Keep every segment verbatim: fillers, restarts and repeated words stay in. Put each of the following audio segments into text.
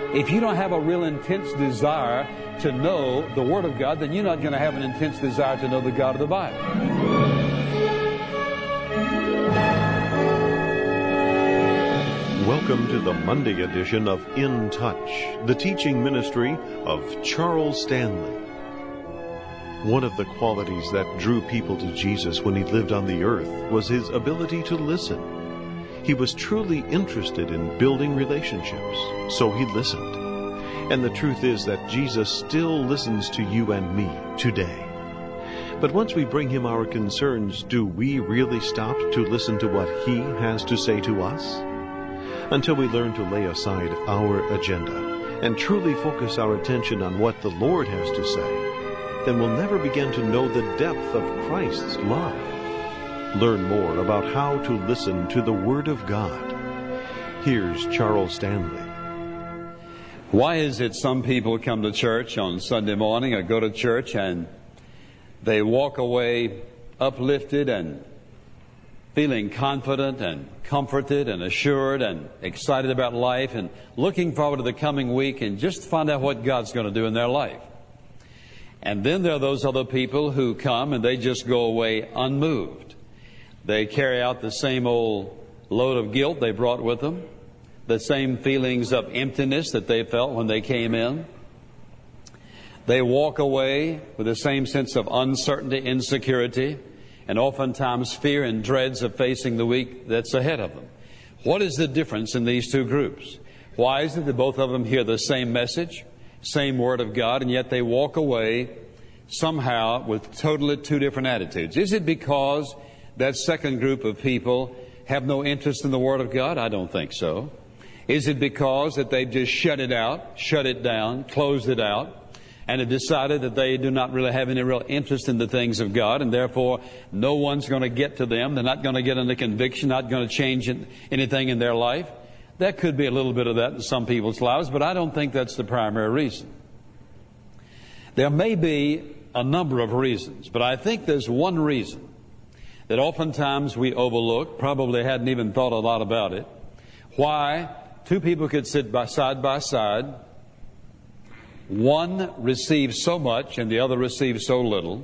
If you don't have a real intense desire to know the Word of God, then you're not going to have an intense desire to know the God of the Bible. Welcome to the Monday edition of In Touch, the teaching ministry of Charles Stanley. One of the qualities that drew people to Jesus when he lived on the earth was his ability to listen. He was truly interested in building relationships, so he listened. And the truth is that Jesus still listens to you and me today. But once we bring him our concerns, do we really stop to listen to what he has to say to us? Until we learn to lay aside our agenda and truly focus our attention on what the Lord has to say, then we'll never begin to know the depth of Christ's love. Learn more about how to listen to the Word of God. Here's Charles Stanley. Why is it some people come to church on Sunday morning or go to church and they walk away uplifted and feeling confident and comforted and assured and excited about life and looking forward to the coming week and just find out what God's going to do in their life? And then there are those other people who come and they just go away unmoved. They carry out the same old load of guilt they brought with them, the same feelings of emptiness that they felt when they came in. They walk away with the same sense of uncertainty, insecurity, and oftentimes fear and dreads of facing the week that's ahead of them. What is the difference in these two groups? Why is it that both of them hear the same message, same Word of God, and yet they walk away somehow with totally two different attitudes? Is it because that second group of people have no interest in the Word of God? I don't think so. Is it because that they've just shut it out, shut it down, closed it out, and have decided that they do not really have any real interest in the things of God, and therefore no one's going to get to them? They're not going to get any conviction, not going to change anything in their life. That could be a little bit of that in some people's lives, but I don't think that's the primary reason. There may be a number of reasons, but I think there's one reason that oftentimes we overlook, probably hadn't even thought a lot about it, why two people could sit by side by side, one receives so much and the other receives so little,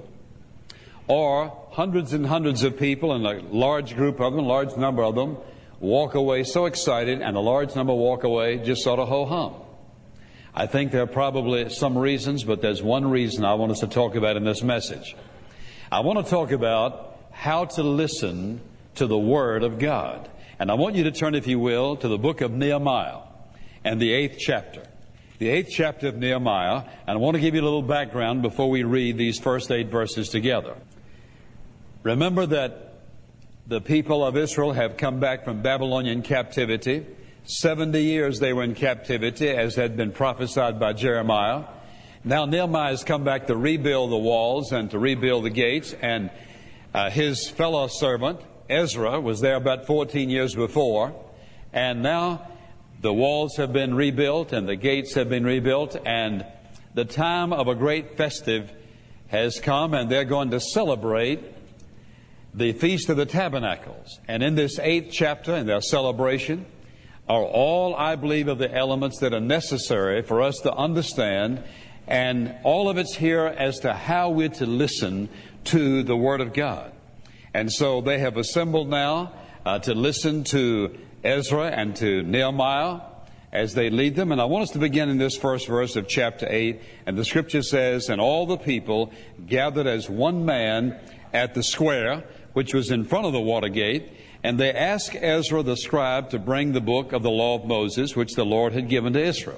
or hundreds and hundreds of people and a large group of them, a large number of them, walk away so excited and a large number walk away just sort of ho-hum. I think there are probably some reasons, but there's one reason I want us to talk about in this message. I want to talk about how to listen to the Word of God. And I want you to turn, if you will, to the book of Nehemiah and the eighth chapter. The eighth chapter of Nehemiah. And I want to give you a little background before we read these first eight verses together. Remember that the people of Israel have come back from Babylonian captivity. Seventy years they were in captivity, as had been prophesied by Jeremiah. Now Nehemiah has come back to rebuild the walls and to rebuild the gates, and Uh, his fellow servant, Ezra, was there about fourteen years before, and now the walls have been rebuilt and the gates have been rebuilt, and the time of a great festive has come, and they're going to celebrate the Feast of the Tabernacles. And in this eighth chapter, in their celebration, are all, I believe, of the elements that are necessary for us to understand, and all of it's here as to how we're to listen to the Word of God. And so they have assembled now uh, to listen to Ezra and to Nehemiah as they lead them. And I want us to begin in this first verse of chapter eight. And the Scripture says, "And all the people gathered as one man at the square, which was in front of the water gate, and they asked Ezra the scribe to bring the book of the law of Moses, which the Lord had given to Israel.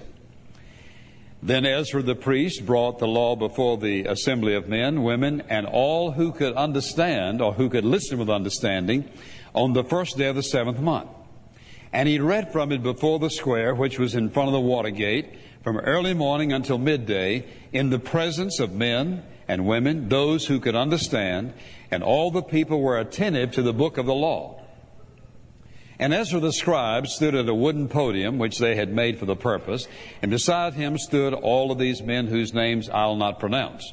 Then Ezra the priest brought the law before the assembly of men, women, and all who could understand, or who could listen with understanding, on the first day of the seventh month. And he read from it before the square, which was in front of the water gate, from early morning until midday, in the presence of men and women, those who could understand, and all the people were attentive to the book of the law. And Ezra the scribe stood at a wooden podium which they had made for the purpose, and beside him stood all of these men whose names I'll not pronounce.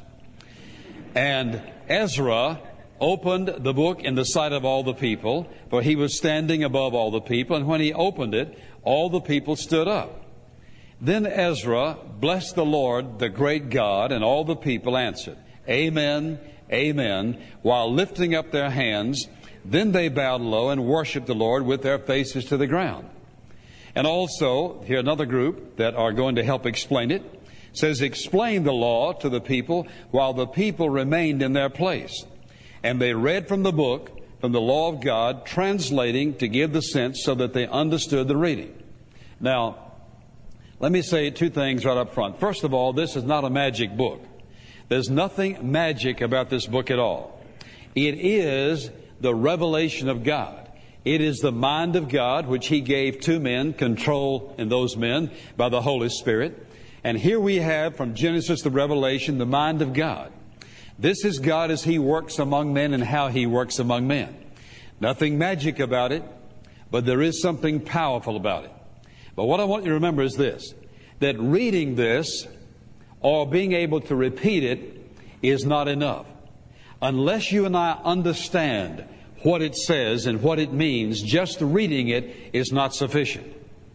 And Ezra opened the book in the sight of all the people, for he was standing above all the people, and when he opened it, all the people stood up. Then Ezra blessed the Lord, the great God, and all the people answered, Amen, Amen, while lifting up their hands. Then they bowed low and worshiped the Lord with their faces to the ground. And also, here another group that are going to help explain it, says, explain the law to the people while the people remained in their place. And they read from the book, from the law of God, translating to give the sense so that they understood the reading. Now, let me say two things right up front. First of all, this is not a magic book. There's nothing magic about this book at all. It is the revelation of God. It is the mind of God, which He gave to men, control in those men by the Holy Spirit. And here we have from Genesis to Revelation, the mind of God. This is God as He works among men and how He works among men. Nothing magic about it, but there is something powerful about it. But what I want you to remember is this, that reading this or being able to repeat it is not enough. Unless you and I understand what it says and what it means, just reading it is not sufficient.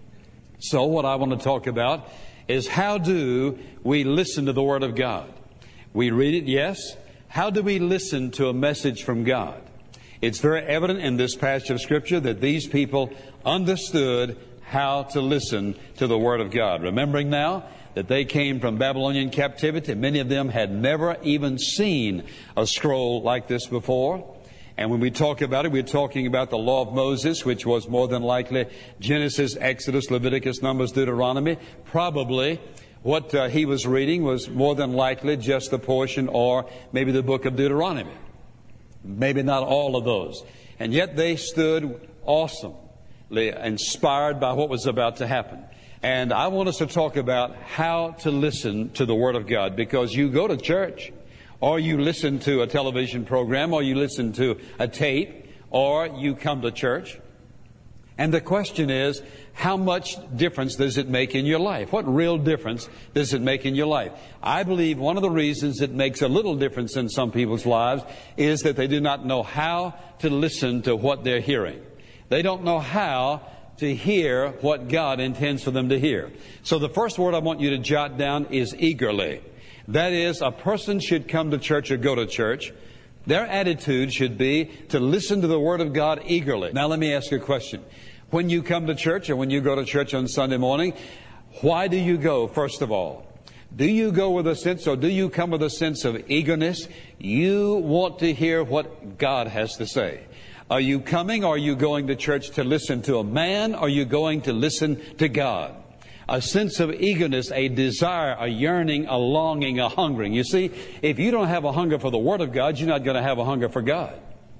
So what I want to talk about is how do we listen to the Word of God? We read it, yes. How do we listen to a message from God? It's very evident in this passage of Scripture that these people understood how to listen to the Word of God. Remembering now that they came from Babylonian captivity. Many of them had never even seen a scroll like this before. And when we talk about it, we're talking about the law of Moses, which was more than likely Genesis, Exodus, Leviticus, Numbers, Deuteronomy. Probably what uh, he was reading was more than likely just the portion or maybe the book of Deuteronomy. Maybe not all of those. And yet they stood awesomely inspired by what was about to happen. And I want us to talk about how to listen to the Word of God, because you go to church, or you listen to a television program, or you listen to a tape, or you come to church. And the question is, how much difference does it make in your life? What real difference does it make in your life? I believe one of the reasons it makes a little difference in some people's lives is that they do not know how to listen to what they're hearing. They don't know how to hear what God intends for them to hear. So the first word I want you to jot down is eagerly. That is, a person should come to church or go to church. Their attitude should be to listen to the Word of God eagerly. Now let me ask you a question. When you come to church or when you go to church on Sunday morning, why do you go, first of all? Do you go with a sense, or do you come with a sense of eagerness? You want to hear what God has to say. Are you coming, or are you going to church to listen to a man, or are you going to listen to God? A sense of eagerness, a desire, a yearning, a longing, a hungering. You see, if you don't have a hunger for the Word of God, you're not going to have a hunger for God.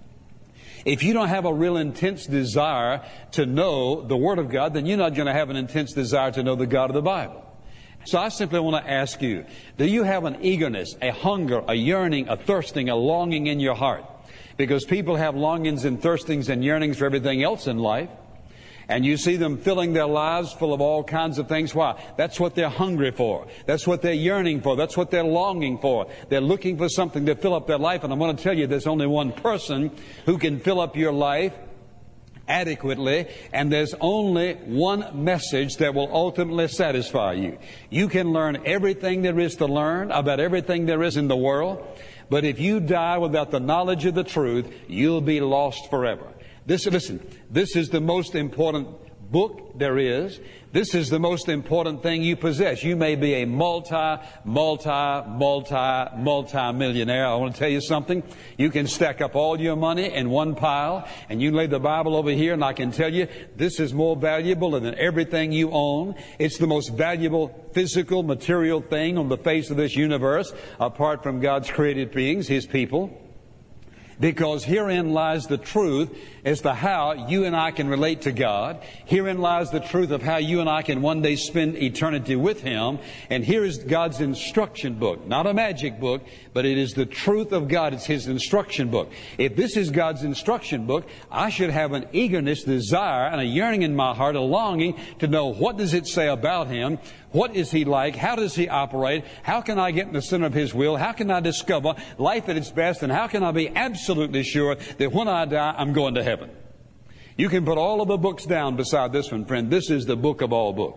If you don't have a real intense desire to know the Word of God, then you're not going to have an intense desire to know the God of the Bible. So I simply want to ask you, do you have an eagerness, a hunger, a yearning, a thirsting, a longing in your heart? Because people have longings and thirstings and yearnings for everything else in life. And you see them filling their lives full of all kinds of things. Why? That's what they're hungry for. That's what they're yearning for. That's what they're longing for. They're looking for something to fill up their life. And I'm going to tell you, there's only one person who can fill up your life adequately, and there's only one message that will ultimately satisfy you. You can learn everything there is to learn about everything there is in the world, but if you die without the knowledge of the truth, you'll be lost forever. This, listen, this is the most important book there is. This is the most important thing you possess. You may be a multi, multi, multi, multi-millionaire. I want to tell you something. You can stack up all your money in one pile, and you lay the Bible over here, and I can tell you this is more valuable than everything you own. It's the most valuable physical, material thing on the face of this universe, apart from God's created beings, His people. Because herein lies the truth as to how you and I can relate to God. Herein lies the truth of how you and I can one day spend eternity with Him. And here is God's instruction book. Not a magic book, but it is the truth of God. It's His instruction book. If this is God's instruction book, I should have an eagerness, desire, and a yearning in my heart, a longing to know what does it say about Him. What is He like? How does He operate? How can I get in the center of His will? How can I discover life at its best? And how can I be absolutely sure that when I die, I'm going to heaven? You can put all of the books down beside this one, friend. This is the book of all books.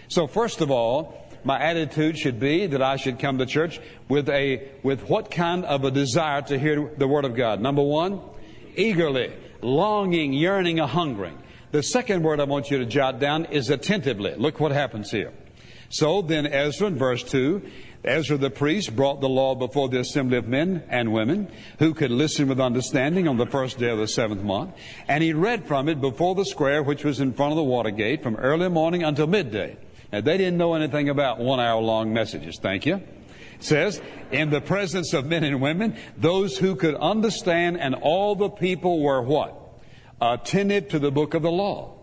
So first of all, my attitude should be that I should come to church with a with what kind of a desire to hear the Word of God? Number one, eagerly, longing, yearning, or hungering. The second word I want you to jot down is attentively. Look what happens here. So then Ezra in verse two, Ezra the priest brought the law before the assembly of men and women who could listen with understanding on the first day of the seventh month. And he read from it before the square which was in front of the water gate from early morning until midday. Now, they didn't know anything about one-hour-long messages. Thank you. It says, in the presence of men and women, those who could understand, and all the people were what? Attentive to the book of the law.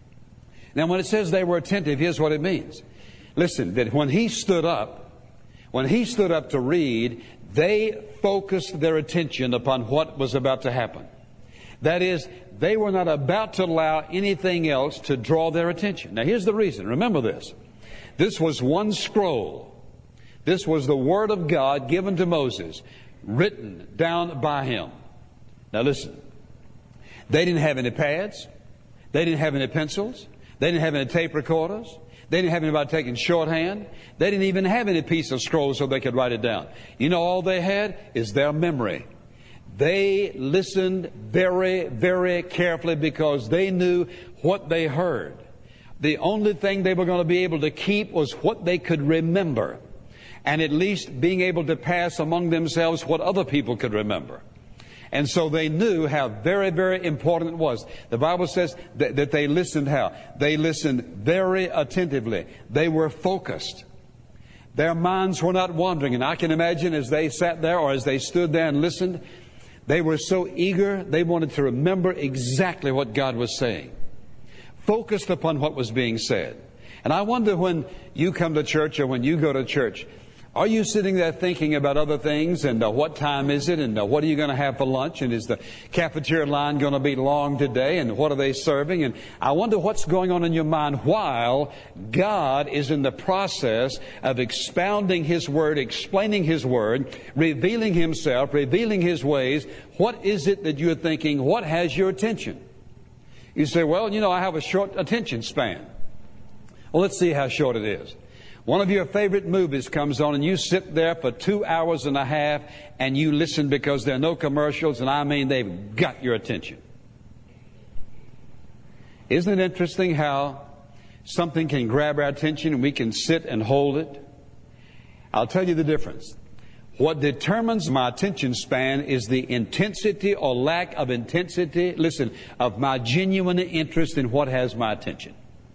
Now, when it says they were attentive, here's what it means. Listen, that when he stood up, when he stood up to read, they focused their attention upon what was about to happen. That is, they were not about to allow anything else to draw their attention. Now, here's the reason. Remember this. This was one scroll. This was the Word of God given to Moses, written down by him. Now, listen. They didn't have any pads. They didn't have any pencils. They didn't have any tape recorders. They didn't have anybody taking shorthand. They didn't even have any piece of scroll so they could write it down. You know, all they had is their memory. They listened very, very carefully because they knew what they heard. The only thing they were going to be able to keep was what they could remember, and at least being able to pass among themselves what other people could remember. And so they knew how very, very important it was. The Bible says that, that they listened how? They listened very attentively. They were focused. Their minds were not wandering. And I can imagine as they sat there or as they stood there and listened, they were so eager, they wanted to remember exactly what God was saying. Focused upon what was being said. And I wonder when you come to church or when you go to church, are you sitting there thinking about other things and uh, what time is it and uh, what are you going to have for lunch and is the cafeteria line going to be long today and what are they serving? And I wonder what's going on in your mind while God is in the process of expounding His Word, explaining His Word, revealing Himself, revealing His ways. What is it that you're thinking? What has your attention? You say, well, you know, I have a short attention span. Well, let's see how short it is. One of your favorite movies comes on and you sit there for two hours and a half and you listen because there are no commercials, and I mean they've got your attention. Isn't it interesting how something can grab our attention and we can sit and hold it? I'll tell you the difference. What determines my attention span is the intensity or lack of intensity, listen, of my genuine interest in what has my attention.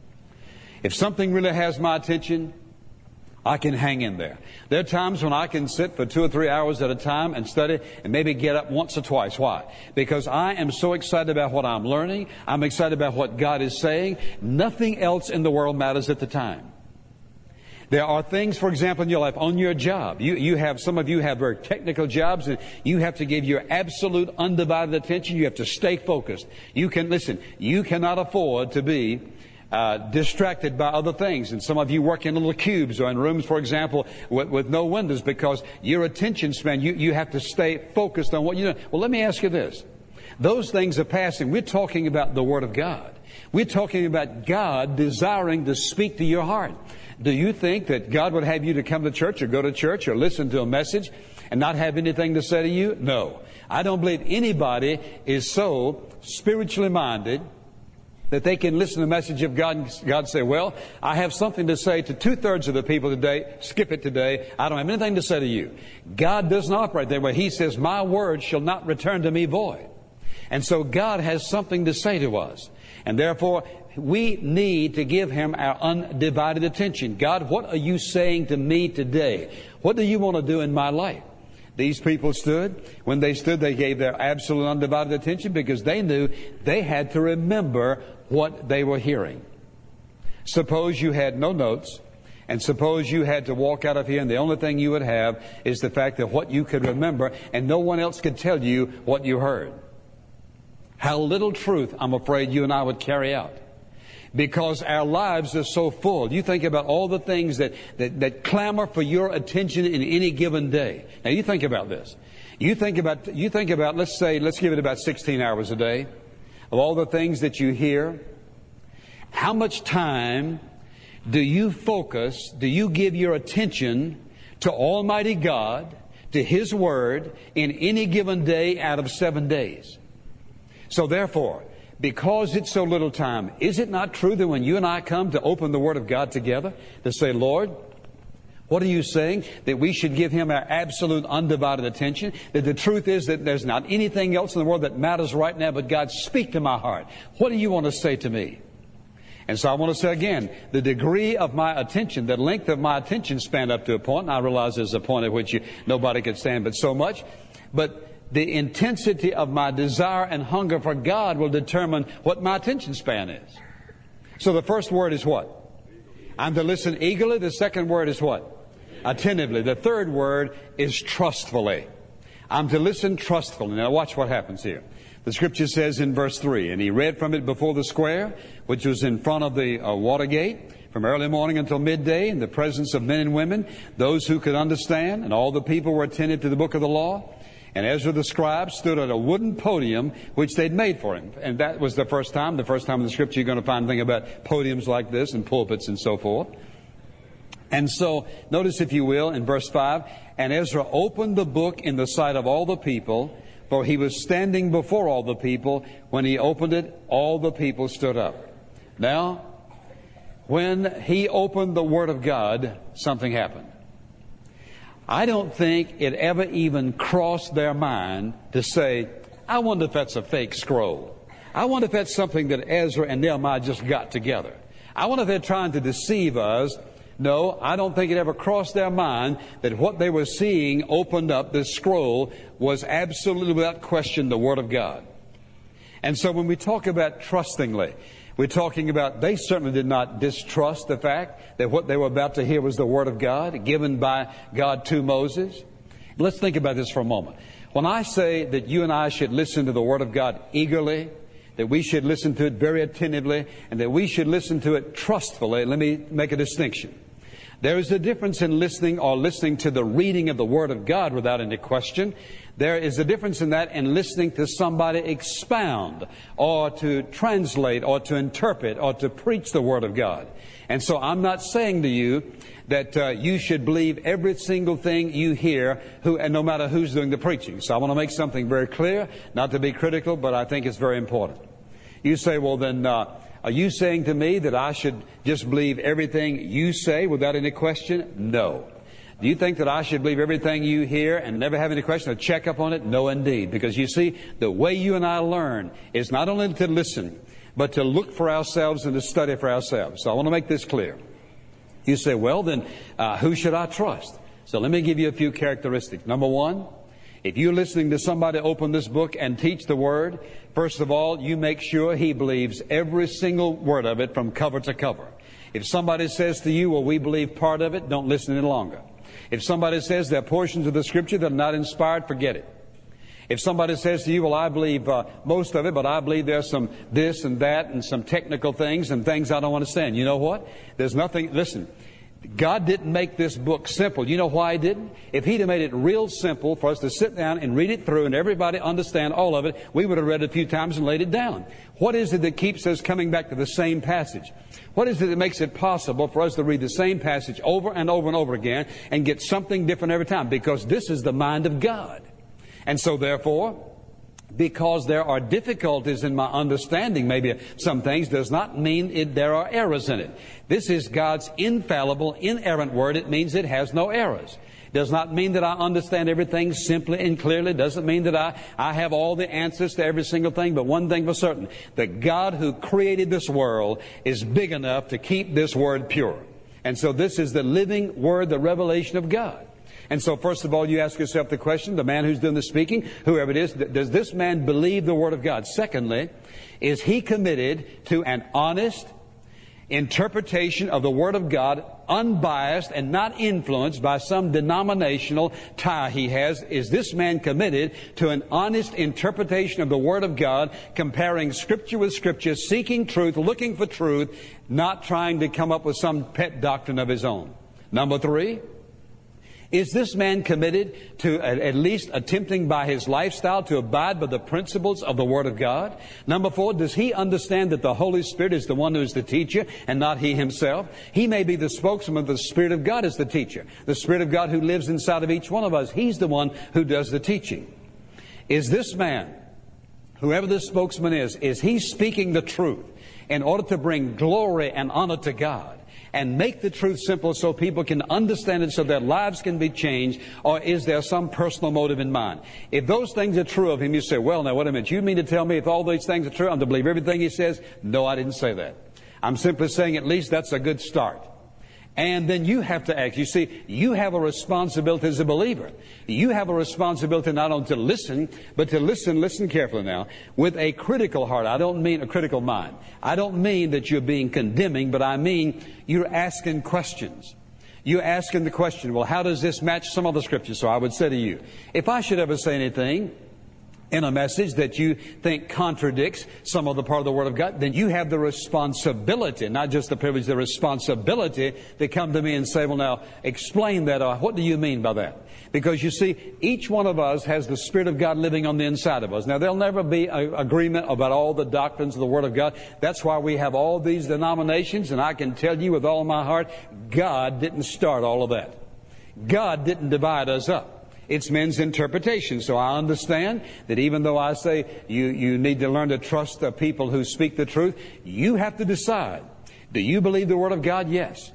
If something really has my attention, I can hang in there. There are times when I can sit for two or three hours at a time and study and maybe get up once or twice. Why? Because I am so excited about what I'm learning. I'm excited about what God is saying. Nothing else in the world matters at the time. There are things, for example, in your life, on your job. You, you have, some of you have very technical jobs and you have to give your absolute undivided attention. You have to stay focused. You can, listen, you cannot afford to be Uh, distracted by other things. And some of you work in little cubes or in rooms, for example, with, with no windows because your attention span, you, you have to stay focused on what you know. Well, let me ask you this. Those things are passing. We're talking about the Word of God. We're talking about God desiring to speak to your heart. Do you think that God would have you to come to church or go to church or listen to a message and not have anything to say to you? No. I don't believe anybody is so spiritually minded that they can listen to the message of God and God say, well, I have something to say to two-thirds of the people today. Skip it today. I don't have anything to say to you. God doesn't operate that way. He says, my word shall not return to me void. And so God has something to say to us. And therefore, we need to give Him our undivided attention. God, what are you saying to me today? What do you want to do in my life? These people stood. When they stood, they gave their absolute undivided attention because they knew they had to remember what they were hearing. Suppose you had no notes, and suppose you had to walk out of here and the only thing you would have is the fact that what you could remember and no one else could tell you what you heard. How little truth, I'm afraid, you and I would carry out. Because our lives are so full. You think about all the things that, that, that clamor for your attention in any given day. Now you think about this. You think about, you think about, let's say, let's give it about sixteen hours a day. Of all the things that you hear, how much time Do you focus, do you give your attention to Almighty God, to His Word, in any given day out of seven days? So therefore, because it's so little time, is it not true that when you and I come to open the Word of God together, to say, Lord, what are you saying? That we should give Him our absolute undivided attention? That the truth is that there's not anything else in the world that matters right now but God, speak to my heart. What do you want to say to me? And so I want to say again, the degree of my attention, the length of my attention span up to a point, and I realize there's a point at which you, nobody could stand but so much, but the intensity of my desire and hunger for God will determine what my attention span is. So the first word is what? I'm to listen eagerly. The second word is what? Attentively. The third word is trustfully. I'm to listen trustfully. Now watch what happens here. The Scripture says in verse three, and he read from it before the square, which was in front of the uh, water gate, from early morning until midday, in the presence of men and women, those who could understand, and all the people were attentive to the book of the law. And Ezra the scribe stood at a wooden podium which they'd made for him. And that was the first time, the first time in the Scripture you're going to find anything about podiums like this and pulpits and so forth. And so, notice if you will, in verse five, and Ezra opened the book in the sight of all the people, for he was standing before all the people. When he opened it, all the people stood up. Now, when he opened the Word of God, something happened. I don't think it ever even crossed their mind to say, I wonder if that's a fake scroll. I wonder if that's something that Ezra and Nehemiah just got together. I wonder if they're trying to deceive us. No, I don't think it ever crossed their mind that what they were seeing opened up, this scroll, was absolutely without question the Word of God. And so when we talk about trustingly, we're talking about they certainly did not distrust the fact that what they were about to hear was the Word of God given by God to Moses. Let's think about this for a moment. When I say that you and I should listen to the Word of God eagerly, that we should listen to it very attentively, and that we should listen to it trustfully, let me make a distinction. There is a difference in listening or listening to the reading of the Word of God without any question. There is a difference in that and listening to somebody expound or to translate or to interpret or to preach the Word of God. And so I'm not saying to you that uh, you should believe every single thing you hear, who, and no matter who's doing the preaching. So I want to make something very clear, not to be critical, but I think it's very important. You say, well then, uh, are you saying to me that I should just believe everything you say without any question? No. Do you think that I should believe everything you hear and never have any question or check up on it? No, indeed. Because you see, the way you and I learn is not only to listen, but to look for ourselves and to study for ourselves. So I want to make this clear. You say, well, then, uh, who should I trust? So let me give you a few characteristics. Number one, if you're listening to somebody open this book and teach the Word, first of all, you make sure he believes every single word of it from cover to cover. If somebody says to you, well, we believe part of it, don't listen any longer. If somebody says there are portions of the Scripture that are not inspired, forget it. If somebody says to you, well, I believe uh, most of it, but I believe there's some this and that and some technical things and things I don't understand. You know what? There's nothing, listen, God didn't make this book simple. You know why He didn't? If He'd have made it real simple for us to sit down and read it through and everybody understand all of it, we would have read it a few times and laid it down. What is it that keeps us coming back to the same passage? What is it that makes it possible for us to read the same passage over and over and over again and get something different every time? Because this is the mind of God. And so therefore, because there are difficulties in my understanding maybe some things does not mean it, there are errors in it. This is God's infallible, inerrant Word. It means it has no errors. It does not mean that I understand everything simply and clearly. It doesn't mean that I, I have all the answers to every single thing. But one thing for certain, that God who created this world is big enough to keep this Word pure. And so this is the living Word, the revelation of God. And so first of all, you ask yourself the question, the man who's doing the speaking, whoever it is, does this man believe the Word of God? Secondly, is he committed to an honest interpretation of the Word of God, unbiased and not influenced by some denominational tie he has? Is this man committed to an honest interpretation of the Word of God, comparing Scripture with Scripture, seeking truth, looking for truth, not trying to come up with some pet doctrine of his own? Number three, Is this man committed to at least attempting by his lifestyle to abide by the principles of the Word of God? Number four, does he understand that the Holy Spirit is the one who is the teacher and not he himself? He may be the spokesman of the Spirit of God as the teacher. The Spirit of God who lives inside of each one of us, He's the one who does the teaching. Is this man, whoever this spokesman is, is he speaking the truth in order to bring glory and honor to God and make the truth simple so people can understand it so their lives can be changed? Or is there some personal motive in mind? If those things are true of him, you say, well, now, wait a minute. You mean to tell me if all these things are true, I'm to believe everything he says? No, I didn't say that. I'm simply saying at least that's a good start. And then you have to act. You see, you have a responsibility as a believer. You have a responsibility not only to listen, but to listen, listen carefully now, with a critical heart. I don't mean a critical mind. I don't mean that you're being condemning, but I mean you're asking questions. You're asking the question, well, how does this match some other scripture? So I would say to you, if I should ever say anything in a message that you think contradicts some of the part of the Word of God, then you have the responsibility, not just the privilege, the responsibility to come to me and say, well, now, explain that. Or what do you mean by that? Because you see, each one of us has the Spirit of God living on the inside of us. Now, there'll never be an agreement about all the doctrines of the Word of God. That's why we have all these denominations, and I can tell you with all my heart, God didn't start all of that. God didn't divide us up. It's men's interpretation. So I understand that even though I say you, you need to learn to trust the people who speak the truth, you have to decide. Do you believe the Word of God? Yes.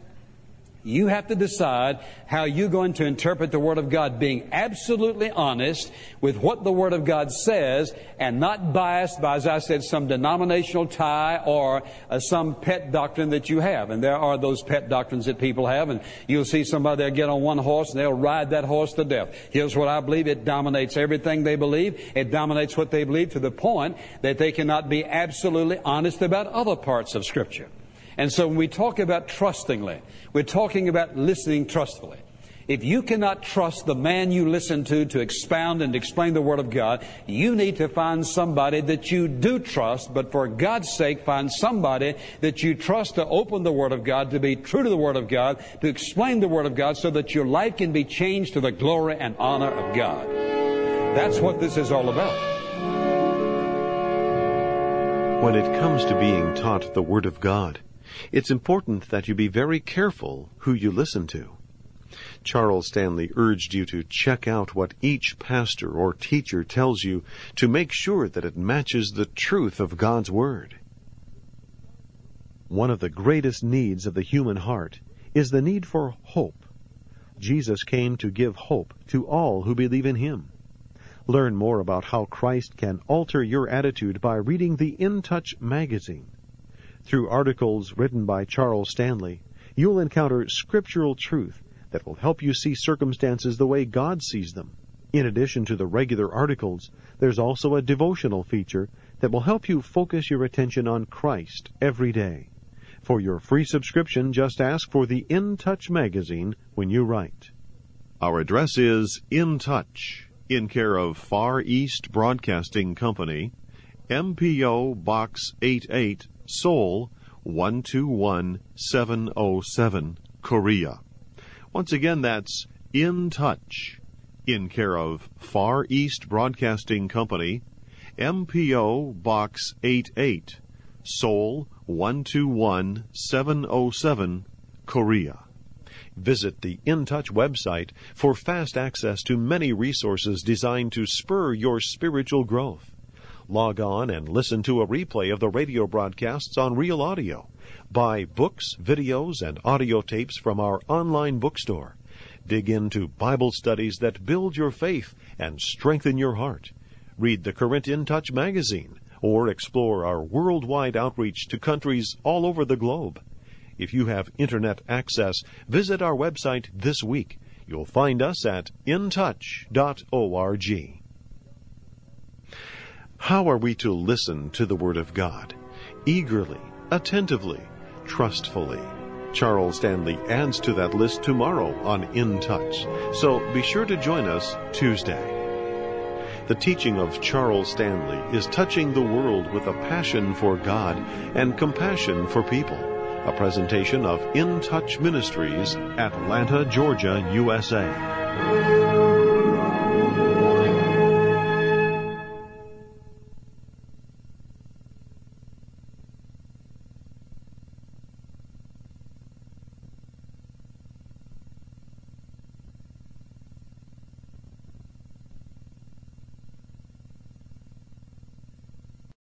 You have to decide how you're going to interpret the Word of God, being absolutely honest with what the Word of God says and not biased by, as I said, some denominational tie or uh, some pet doctrine that you have. And there are those pet doctrines that people have, and you'll see somebody, they'll get on one horse and they'll ride that horse to death. Here's what I believe. It dominates everything they believe. It dominates what they believe to the point that they cannot be absolutely honest about other parts of Scripture. And so when we talk about trustingly, we're talking about listening trustfully. If you cannot trust the man you listen to to expound and explain the Word of God, you need to find somebody that you do trust, but for God's sake, find somebody that you trust to open the Word of God, to be true to the Word of God, to explain the Word of God so that your life can be changed to the glory and honor of God. That's what this is all about. When it comes to being taught the Word of God, it's important that you be very careful who you listen to. Charles Stanley urged you to check out what each pastor or teacher tells you to make sure that it matches the truth of God's Word. One of the greatest needs of the human heart is the need for hope. Jesus came to give hope to all who believe in Him. Learn more about how Christ can alter your attitude by reading the In Touch magazine. Through articles written by Charles Stanley, you'll encounter scriptural truth that will help you see circumstances the way God sees them. In addition to the regular articles, there's also a devotional feature that will help you focus your attention on Christ every day. For your free subscription, just ask for the In Touch magazine when you write. Our address is In Touch, in care of Far East Broadcasting Company, M P O Box eighty-eight, Seoul one two one seven oh seven, Korea. Once again, that's In Touch, in care of Far East Broadcasting Company, M P O Box eighty-eight, Seoul one two one seven oh seven, Korea. Visit the In Touch website for fast access to many resources designed to spur your spiritual growth. Log on and listen to a replay of the radio broadcasts on Real Audio. Buy books, videos, and audio tapes from our online bookstore. Dig into Bible studies that build your faith and strengthen your heart. Read the current In Touch magazine, or explore our worldwide outreach to countries all over the globe. If you have Internet access, visit our website this week. You'll find us at in touch dot org. How are we to listen to the Word of God? Eagerly, attentively, trustfully. Charles Stanley adds to that list tomorrow on In Touch, so be sure to join us Tuesday. The teaching of Charles Stanley is touching the world with a passion for God and compassion for people, a presentation of In Touch Ministries, Atlanta, Georgia, U S A.